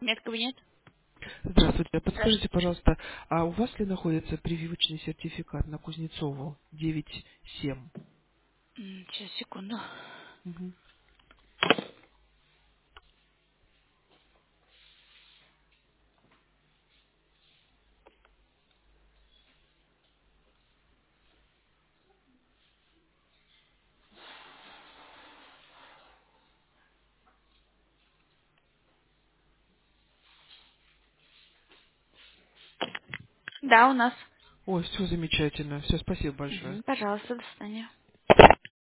Медкабинет? Здравствуйте. Подскажите, Здравствуйте. пожалуйста, а у вас ли находится прививочный сертификат на Кузнецову 9-7? Сейчас, секунду. Мгм. Да, у нас. Ой, все замечательно. Все, спасибо большое. Пожалуйста, до свидания.